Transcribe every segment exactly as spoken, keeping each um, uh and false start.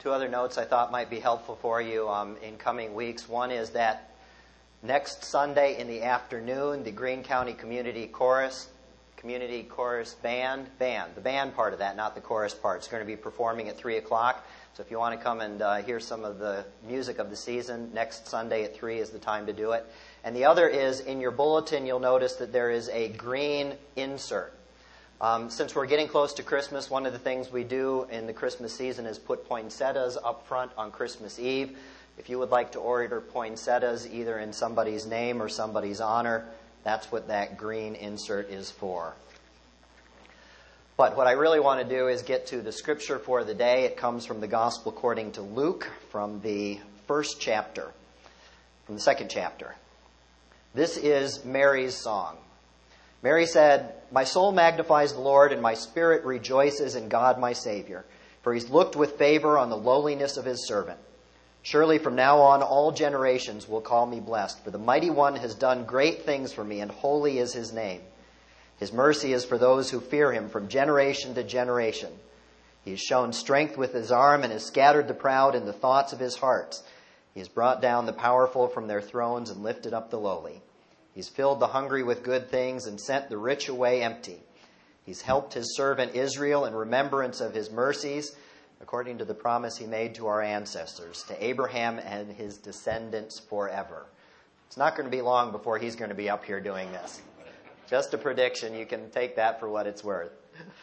Two other notes I thought might be helpful for you um, in coming weeks. One is that next Sunday in the afternoon, the Greene County Community Chorus, Community Chorus Band, band, the band part of that, not the chorus part, is going to be performing at three o'clock. So if you want to come and uh, hear some of the music of the season, next Sunday at three is the time to do it. And the other is, in your bulletin, you'll notice that there is a green insert. Um, since we're getting close to Christmas, one of the things we do in the Christmas season is put poinsettias up front on Christmas Eve. If you would like to order poinsettias either in somebody's name or somebody's honor, that's what that green insert is for. But what I really want to do is get to the scripture for the day. It comes from the Gospel according to Luke, from the first chapter, from the second chapter. This is Mary's song. Mary said, "My soul magnifies the Lord, and my spirit rejoices in God my Savior, for he's looked with favor on the lowliness of his servant. Surely from now on all generations will call me blessed, for the Mighty One has done great things for me, and holy is his name. His mercy is for those who fear him from generation to generation. He has shown strength with his arm and has scattered the proud in the thoughts of his heart. He has brought down the powerful from their thrones and lifted up the lowly. He's filled the hungry with good things and sent the rich away empty. He's helped his servant Israel in remembrance of his mercies, according to the promise he made to our ancestors, to Abraham and his descendants forever." It's not going to be long before he's going to be up here doing this. Just a prediction. You can take that for what it's worth.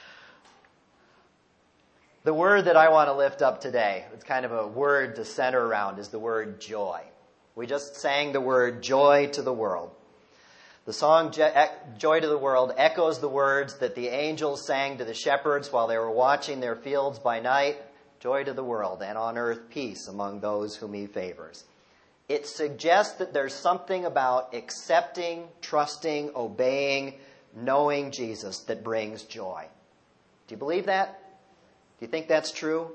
The word that I want to lift up today, it's kind of a word to center around, is the word joy. We just sang the word joy to the world. The song Joy to the World echoes the words that the angels sang to the shepherds while they were watching their fields by night. Joy to the world, and on earth peace among those whom he favors. It suggests that there's something about accepting, trusting, obeying, knowing Jesus that brings joy. Do you believe that? Do you think that's true?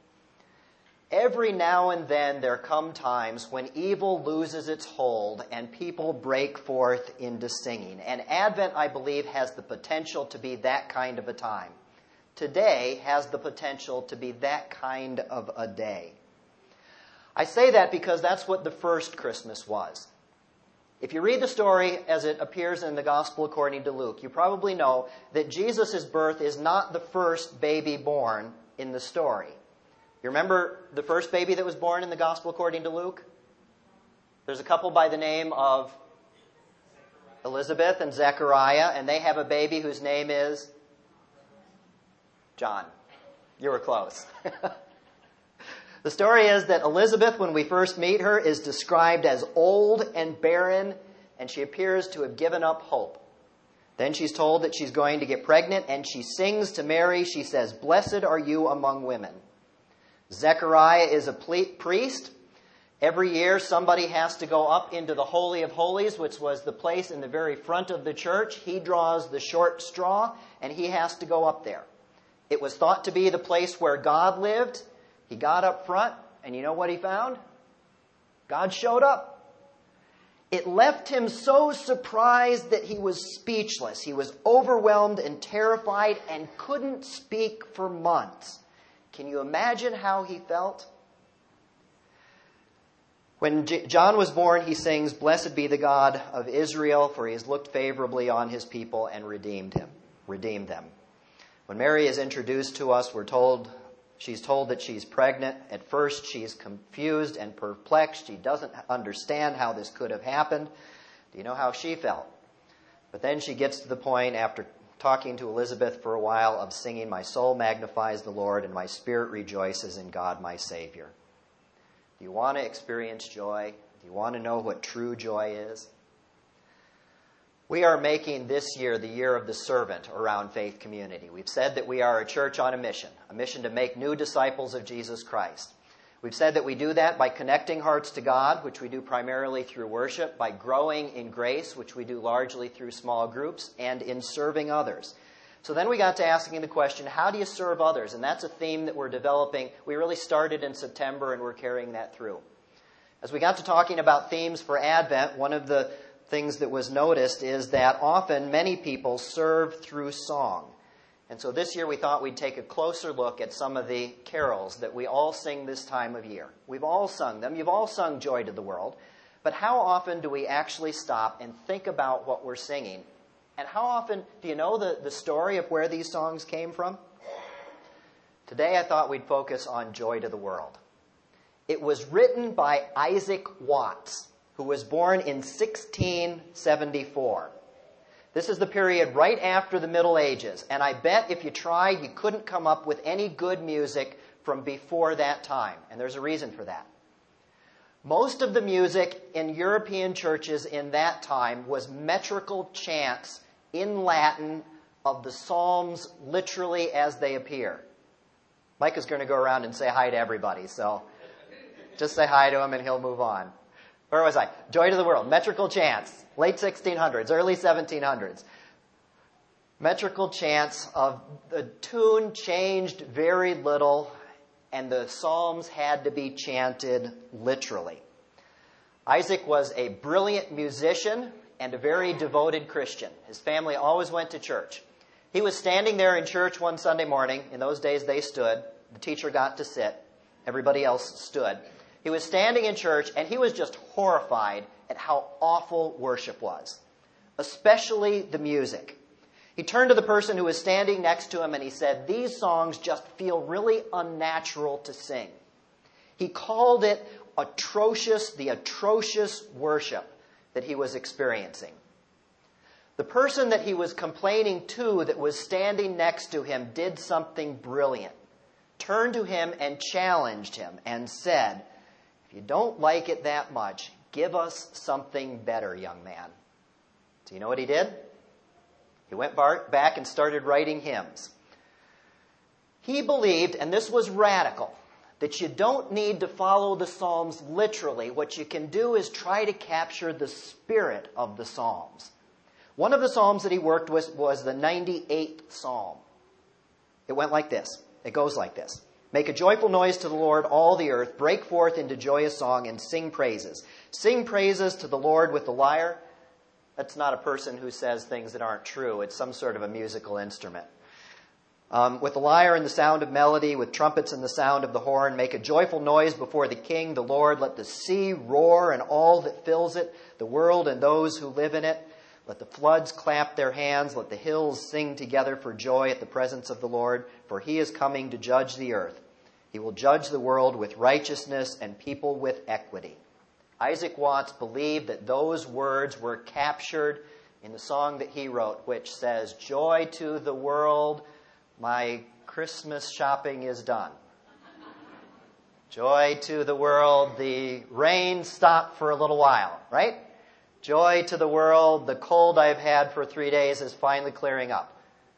Every now and then there come times when evil loses its hold and people break forth into singing. And Advent, I believe, has the potential to be that kind of a time. Today has the potential to be that kind of a day. I say that because that's what the first Christmas was. If you read the story as it appears in the Gospel according to Luke, you probably know that Jesus' birth is not the first baby born in the story. You remember the first baby that was born in the Gospel according to Luke? There's a couple by the name of Elizabeth and Zechariah, and they have a baby whose name is John. You were close. The story is that Elizabeth, when we first meet her, is described as old and barren, and she appears to have given up hope. Then she's told that she's going to get pregnant, and she sings to Mary. She says, "Blessed are you among women." Zechariah is a priest. Every year somebody has to go up into the Holy of Holies, which was the place in the very front of the church. He draws the short straw, and he has to go up there. It was thought to be the place where God lived. He got up front, and you know what he found? God showed up. It left him so surprised that he was speechless. He was overwhelmed and terrified and couldn't speak for months. Can you imagine how he felt? When J- John was born, he sings, "Blessed be the God of Israel, for he has looked favorably on his people and redeemed him, redeemed them." When Mary is introduced to us, we're told she's told that she's pregnant. At first, she's confused and perplexed. She doesn't understand how this could have happened. Do you know how she felt? But then she gets to the point, after talking to Elizabeth for a while, of singing, "My soul magnifies the Lord, and my spirit rejoices in God my Savior." Do you want to experience joy? Do you want to know what true joy is? We are making this year the year of the servant around Faith Community. We've said that we are a church on a mission, a mission to make new disciples of Jesus Christ. We've said that we do that by connecting hearts to God, which we do primarily through worship, by growing in grace, which we do largely through small groups, and in serving others. So then we got to asking the question, how do you serve others? And that's a theme that we're developing. We really started in September, and we're carrying that through. As we got to talking about themes for Advent, one of the things that was noticed is that often many people serve through song. And so this year we thought we'd take a closer look at some of the carols that we all sing this time of year. We've all sung them. You've all sung Joy to the World. But how often do we actually stop and think about what we're singing? And how often, do you know the, the story of where these songs came from? Today I thought we'd focus on Joy to the World. It was written by Isaac Watts, who was born in sixteen seventy-four. This is the period right after the Middle Ages, and I bet if you tried, you couldn't come up with any good music from before that time, and there's a reason for that. Most of the music in European churches in that time was metrical chants in Latin of the Psalms literally as they appear. Mike is going to go around and say hi to everybody, so just say hi to him and he'll move on. Where was I? Joy to the World, metrical chants, late sixteen hundreds, early seventeen hundreds. Metrical chants of the tune changed very little, and the Psalms had to be chanted literally. Isaac was a brilliant musician and a very devoted Christian. His family always went to church. He was standing there in church one Sunday morning. In those days, they stood. The teacher got to sit. Everybody else stood. He was standing in church, and he was just horrified at how awful worship was, especially the music. He turned to the person who was standing next to him, and he said, "These songs just feel really unnatural to sing." He called it atrocious, the atrocious worship that he was experiencing. The person that he was complaining to that was standing next to him did something brilliant, turned to him and challenged him and said, "If you don't like it that much, give us something better, young man." Do you know what he did? He went back and started writing hymns. He believed, and this was radical, that you don't need to follow the Psalms literally. What you can do is try to capture the spirit of the Psalms. One of the Psalms that he worked with was the ninety-eighth Psalm. It went like this. It goes like this. "Make a joyful noise to the Lord, all the earth. Break forth into joyous song and sing praises. Sing praises to the Lord with the lyre." That's not a person who says things that aren't true. It's some sort of a musical instrument. Um, with the lyre and the sound of melody, with trumpets and the sound of the horn, make a joyful noise before the King, the Lord. Let the sea roar and all that fills it, the world and those who live in it. Let the floods clap their hands. Let the hills sing together for joy at the presence of the Lord, for he is coming to judge the earth. He will judge the world with righteousness and people with equity. Isaac Watts believed that those words were captured in the song that he wrote, which says, "Joy to the world, my Christmas shopping is done. Joy to the world, the rain stopped for a little while," right? Joy to the world, the cold I've had for three days is finally clearing up.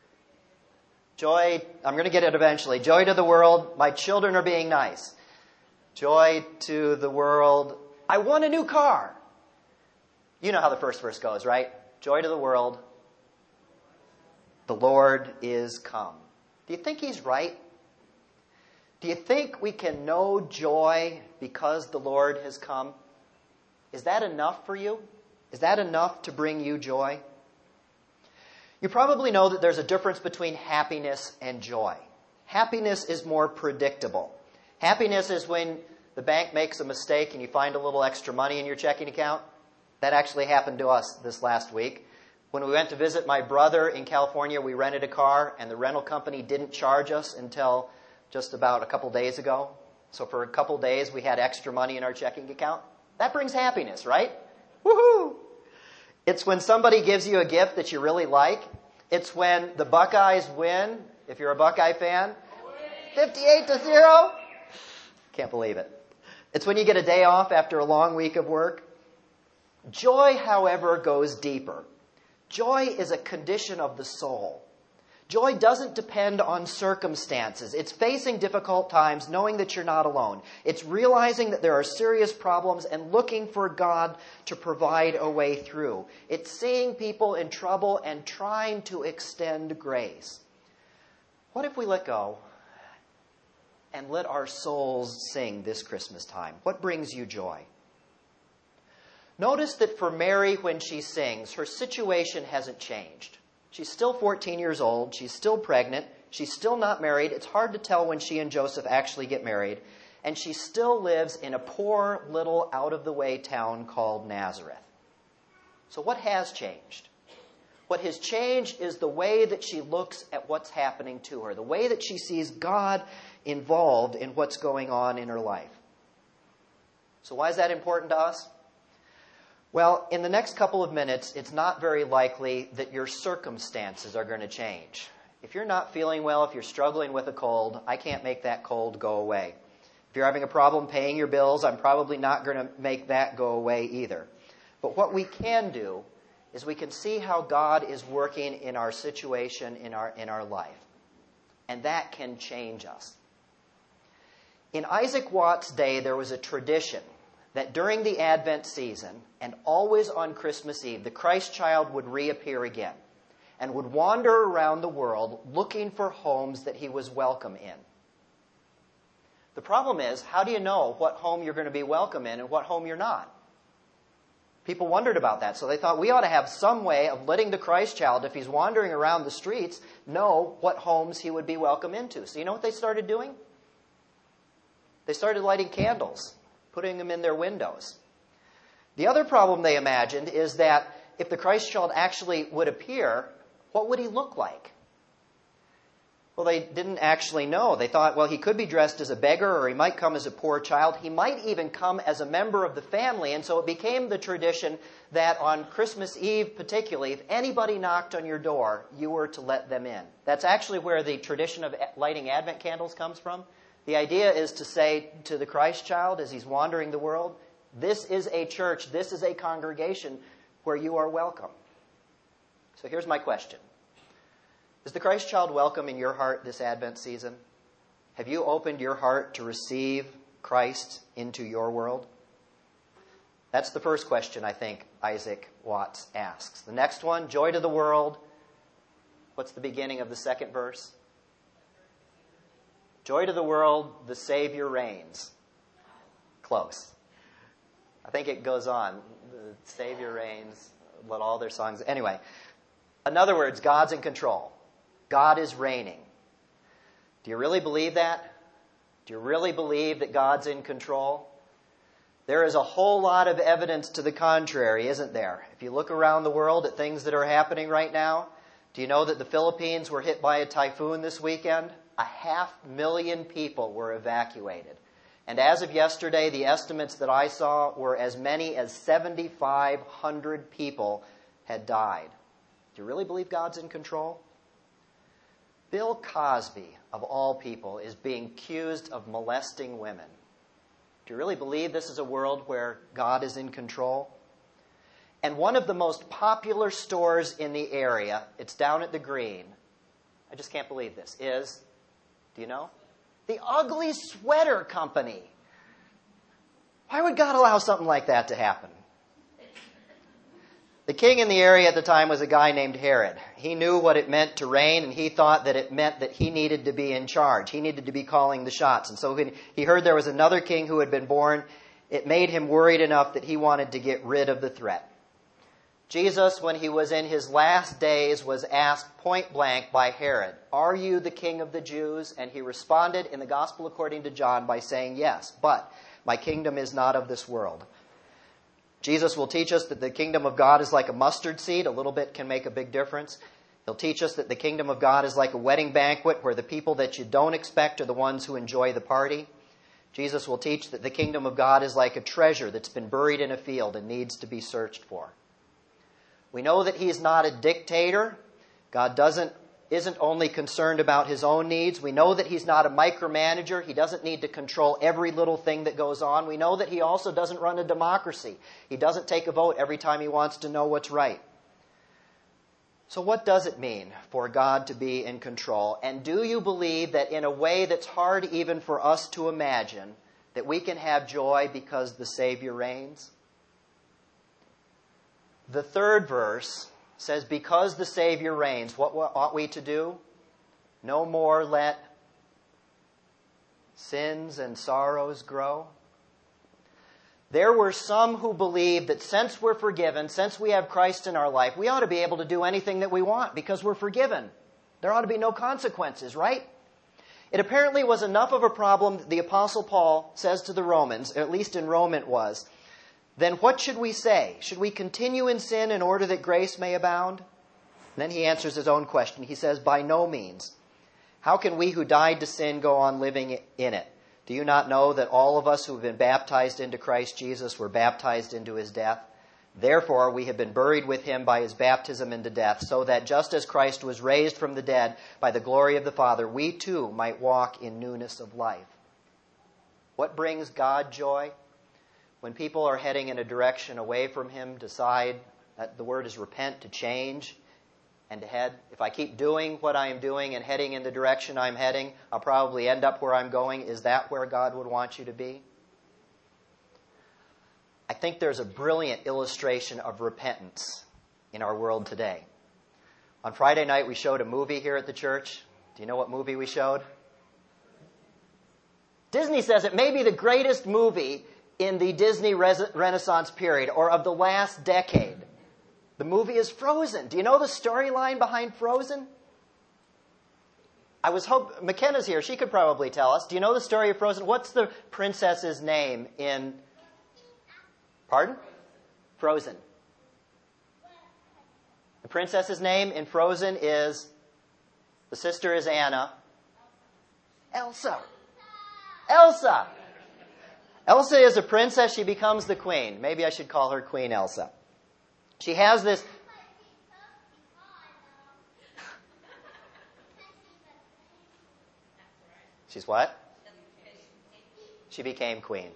Joy, I'm going to get it eventually. Joy to the world, my children are being nice. Joy to the world, I won a new car. You know how the first verse goes, right? Joy to the world, the Lord is come. Do you think he's right? Do you think we can know joy because the Lord has come? Is that enough for you? Is that enough to bring you joy? You probably know that there's a difference between happiness and joy. Happiness is more predictable. Happiness is when the bank makes a mistake and you find a little extra money in your checking account. That actually happened to us this last week. When we went to visit my brother in California, we rented a car, and the rental company didn't charge us until just about a couple days ago. So for a couple days, we had extra money in our checking account. That brings happiness, right? Woohoo! It's when somebody gives you a gift that you really like. It's when the Buckeyes win, if you're a Buckeye fan. fifty-eight to zero. Can't believe it. It's when you get a day off after a long week of work. Joy, however, goes deeper. Joy is a condition of the soul. Joy doesn't depend on circumstances. It's facing difficult times, knowing that you're not alone. It's realizing that there are serious problems and looking for God to provide a way through. It's seeing people in trouble and trying to extend grace. What if we let go and let our souls sing this Christmas time? What brings you joy? Notice that for Mary, when she sings, her situation hasn't changed. She's still fourteen years old. She's still pregnant. She's still not married. It's hard to tell when she and Joseph actually get married. And she still lives in a poor little out-of-the-way town called Nazareth. So what has changed? What has changed is the way that she looks at what's happening to her, the way that she sees God involved in what's going on in her life. So why is that important to us? Well, in the next couple of minutes, it's not very likely that your circumstances are going to change. If you're not feeling well, if you're struggling with a cold, I can't make that cold go away. If you're having a problem paying your bills, I'm probably not going to make that go away either. But what we can do is we can see how God is working in our situation, in our, in our life. And that can change us. In Isaac Watts' day, there was a tradition that during the Advent season, and always on Christmas Eve, the Christ child would reappear again and would wander around the world looking for homes that he was welcome in. The problem is, how do you know what home you're going to be welcome in and what home you're not? People wondered about that, so they thought we ought to have some way of letting the Christ child, if he's wandering around the streets, know what homes he would be welcome into. So you know what they started doing? They started lighting candles, putting them in their windows. The other problem they imagined is that if the Christ child actually would appear, what would he look like? Well, they didn't actually know. They thought, well, he could be dressed as a beggar, or he might come as a poor child. He might even come as a member of the family. And so it became the tradition that on Christmas Eve particularly, if anybody knocked on your door, you were to let them in. That's actually where the tradition of lighting Advent candles comes from. The idea is to say to the Christ child as he's wandering the world, this is a church, this is a congregation where you are welcome. So here's my question. Is the Christ child welcome in your heart this Advent season? Have you opened your heart to receive Christ into your world? That's the first question I think Isaac Watts asks. The next one, joy to the world. What's the beginning of the second verse? Joy to the world, the Savior reigns. Close. I think it goes on. The Savior reigns, let all their songs. Anyway, in other words, God's in control. God is reigning. Do you really believe that? Do you really believe that God's in control? There is a whole lot of evidence to the contrary, isn't there? If you look around the world at things that are happening right now, do you know that the Philippines were hit by a typhoon this weekend? A half million people were evacuated. And as of yesterday, the estimates that I saw were as many as seven thousand five hundred people had died. Do you really believe God's in control? Bill Cosby, of all people, is being accused of molesting women. Do you really believe this is a world where God is in control? And one of the most popular stores in the area, it's down at the Green, I just can't believe this, is, do you know? The Ugly Sweater Company. Why would God allow something like that to happen? The king in the area at the time was a guy named Herod. He knew what it meant to reign, and he thought that it meant that he needed to be in charge. He needed to be calling the shots. And so when he heard there was another king who had been born, it made him worried enough that he wanted to get rid of the threat. Jesus, when he was in his last days, was asked point blank by Herod, "Are you the king of the Jews?" And he responded in the Gospel according to John by saying, "Yes, but my kingdom is not of this world." Jesus will teach us that the kingdom of God is like a mustard seed. A little bit can make a big difference. He'll teach us that the kingdom of God is like a wedding banquet where the people that you don't expect are the ones who enjoy the party. Jesus will teach that the kingdom of God is like a treasure that's been buried in a field and needs to be searched for. We know that he's not a dictator. God doesn't isn't only concerned about his own needs. We know that he's not a micromanager. He doesn't need to control every little thing that goes on. We know that he also doesn't run a democracy. He doesn't take a vote every time he wants to know what's right. So what does it mean for God to be in control? And do you believe that in a way that's hard even for us to imagine, that we can have joy because the Savior reigns? The third verse says, because the Savior reigns, what ought we to do? No more let sins and sorrows grow. There were some who believed that since we're forgiven, since we have Christ in our life, we ought to be able to do anything that we want because we're forgiven. There ought to be no consequences, right? It apparently was enough of a problem that the Apostle Paul says to the Romans, or at least in Rome it was, then what should we say? Should we continue in sin in order that grace may abound? And then he answers his own question. He says, by no means. How can we who died to sin go on living in it? Do you not know that all of us who have been baptized into Christ Jesus were baptized into his death? Therefore, we have been buried with him by his baptism into death, so that just as Christ was raised from the dead by the glory of the Father, we too might walk in newness of life. What brings God joy? When people are heading in a direction away from him, decide, that the word is repent, to change and to head. If I keep doing what I am doing and heading in the direction I'm heading, I'll probably end up where I'm going. Is that where God would want you to be? I think there's a brilliant illustration of repentance in our world today. On Friday night, we showed a movie here at the church. Do you know what movie we showed? Disney says it may be the greatest movie in the Disney Res- Renaissance period, or of the last decade. The movie is Frozen. Do you know the storyline behind Frozen? I was hope McKenna's here. She could probably tell us. Do you know the story of Frozen? What's the princess's name in... Pardon? Frozen. The princess's name in Frozen is... The sister is Anna. Elsa. Elsa. Elsa is a princess. She becomes the queen. Maybe I should call her Queen Elsa. She has this... She's what? She became queen.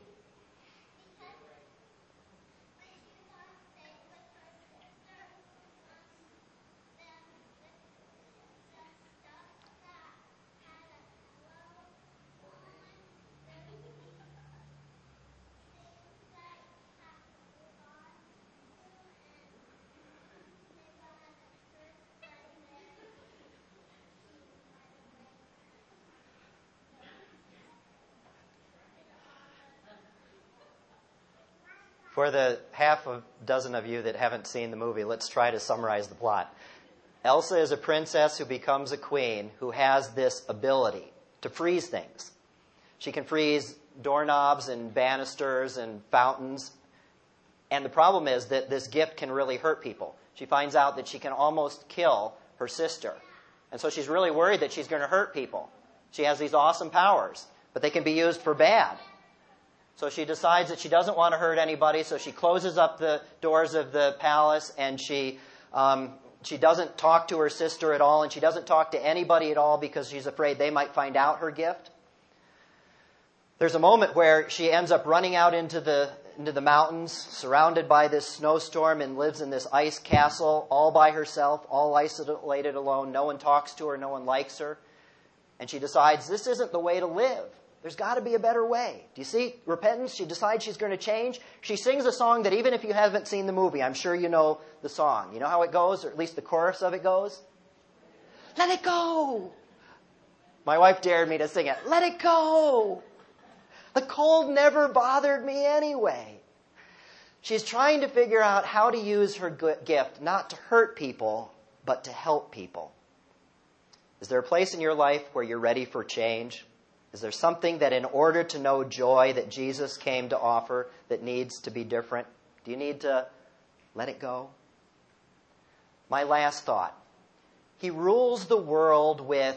For the half a dozen of you that haven't seen the movie, let's try to summarize the plot. Elsa is a princess who becomes a queen who has this ability to freeze things. She can freeze doorknobs and banisters and fountains. And the problem is that this gift can really hurt people. She finds out that she can almost kill her sister. And so she's really worried that she's going to hurt people. She has these awesome powers, but they can be used for bad. So she decides that she doesn't want to hurt anybody, so she closes up the doors of the palace, and she um, she doesn't talk to her sister at all, and she doesn't talk to anybody at all because she's afraid they might find out her gift. There's a moment where she ends up running out into the into the mountains, surrounded by this snowstorm, and lives in this ice castle all by herself, all isolated alone. No one talks to her, no one likes her. And she decides, this isn't the way to live. There's got to be a better way. Do you see repentance? She decides she's going to change. She sings a song that even if you haven't seen the movie, I'm sure you know the song. You know how it goes, or at least the chorus of it goes? Let it go! My wife dared me to sing it. Let it go! The cold never bothered me anyway. She's trying to figure out how to use her gift, not to hurt people, but to help people. Is there a place in your life where you're ready for change? Is there something that in order to know joy that Jesus came to offer that needs to be different? Do you need to let it go? My last thought. He rules the world with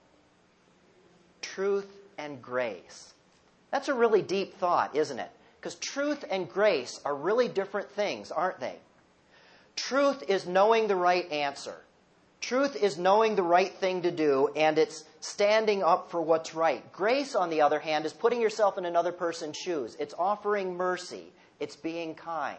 truth and grace. That's a really deep thought, isn't it? Because truth and grace are really different things, aren't they? Truth is knowing the right answer. Truth is knowing the right thing to do, and it's standing up for what's right. Grace, on the other hand, is putting yourself in another person's shoes. It's offering mercy. It's being kind.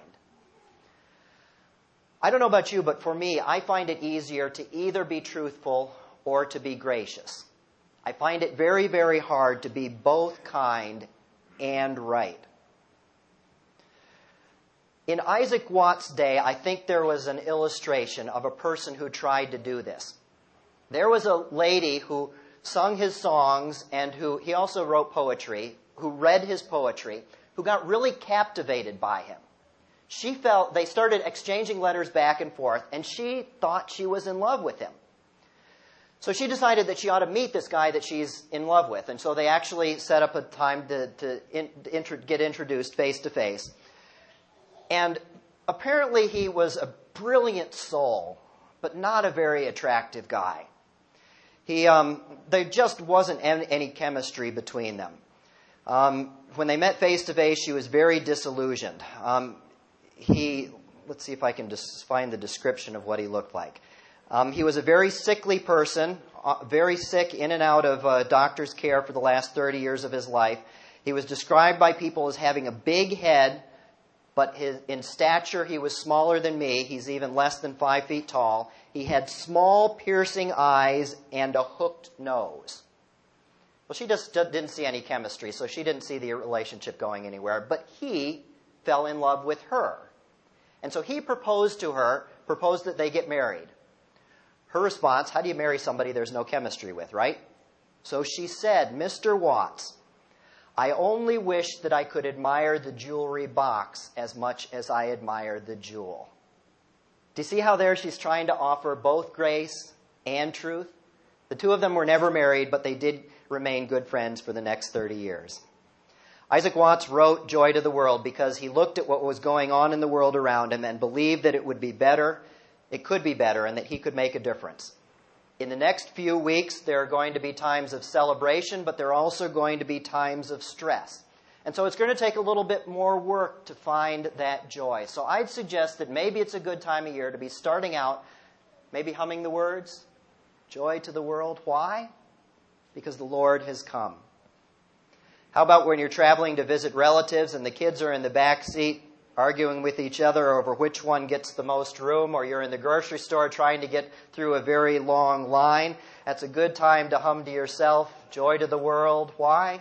I don't know about you, but for me, I find it easier to either be truthful or to be gracious. I find it very, very hard to be both kind and right. In Isaac Watts' day, I think there was an illustration of a person who tried to do this. There was a lady who sung his songs and who he also wrote poetry, who read his poetry, who got really captivated by him. She felt, they started exchanging letters back and forth, and she thought she was in love with him. So she decided that she ought to meet this guy that she's in love with. And so they actually set up a time to, to in, intro, get introduced face to face. And apparently he was a brilliant soul, but not a very attractive guy. He, um, there just wasn't any, any chemistry between them. Um, when they met face to face, she was very disillusioned. Um, he, let's see if I can just find the description of what he looked like. Um, he was a very sickly person, uh, very sick, in and out of uh, doctor's care for the last thirty years of his life. He was described by people as having a big head, but his, in stature he was smaller than me. He's even less than five feet tall. He had small, piercing eyes and a hooked nose. Well, she just didn't see any chemistry, so she didn't see the relationship going anywhere. But he fell in love with her. And so he proposed to her, proposed that they get married. Her response, how do you marry somebody there's no chemistry with, right? So she said, Mister Watts, I only wish that I could admire the jewelry box as much as I admire the jewel. Do you see how there she's trying to offer both grace and truth? The two of them were never married, but they did remain good friends for the next thirty years. Isaac Watts wrote Joy to the World because he looked at what was going on in the world around him and believed that it would be better, it could be better, and that he could make a difference. In the next few weeks, there are going to be times of celebration, but there are also going to be times of stress. And so it's going to take a little bit more work to find that joy. So I'd suggest that maybe it's a good time of year to be starting out, maybe humming the words, Joy to the World. Why? Because the Lord has come. How about when you're traveling to visit relatives and the kids are in the back seat arguing with each other over which one gets the most room, or you're in the grocery store trying to get through a very long line? That's a good time to hum to yourself, Joy to the World. Why?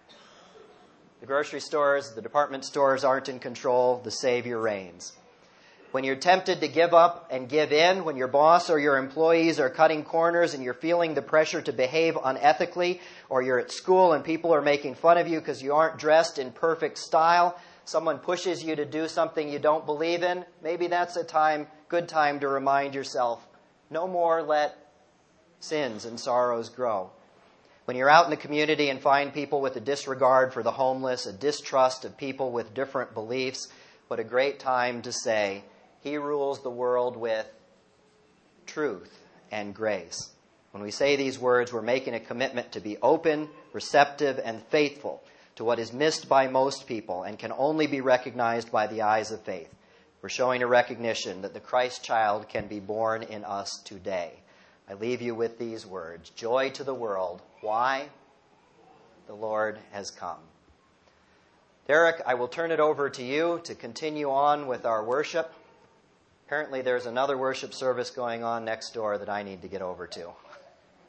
The grocery stores, the department stores aren't in control. The Savior reigns. When you're tempted to give up and give in, when your boss or your employees are cutting corners and you're feeling the pressure to behave unethically, or you're at school and people are making fun of you because you aren't dressed in perfect style, someone pushes you to do something you don't believe in, maybe that's a time, good time to remind yourself, no more let sins and sorrows grow. When you're out in the community and find people with a disregard for the homeless, a distrust of people with different beliefs, what a great time to say, He rules the world with truth and grace. When we say these words, we're making a commitment to be open, receptive, and faithful to what is missed by most people and can only be recognized by the eyes of faith. We're showing a recognition that the Christ child can be born in us today. I leave you with these words, Joy to the world. Why? The Lord has come. Derek, I will turn it over to you to continue on with our worship. Apparently there's another worship service going on next door that I need to get over to.